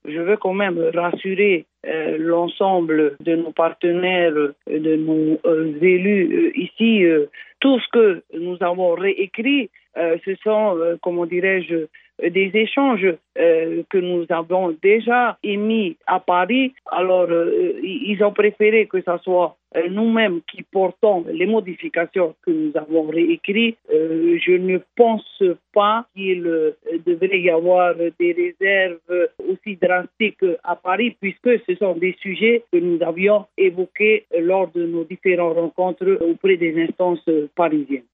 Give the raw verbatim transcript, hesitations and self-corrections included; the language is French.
je veux quand même rassurer euh, l'ensemble de nos partenaires, de nos euh, élus euh, ici. Euh, tout ce que nous avons réécrit, euh, ce sont, euh, comment dirais-je, des échanges euh, que nous avons déjà émis à Paris. Alors, euh, ils ont préféré que ce soit euh, nous-mêmes qui portons les modifications que nous avons réécrites. Euh, je ne pense pas qu'il euh, devrait y avoir des réserves aussi drastiques à Paris, puisque ce sont des sujets que nous avions évoqués lors de nos différentes rencontres auprès des instances parisiennes.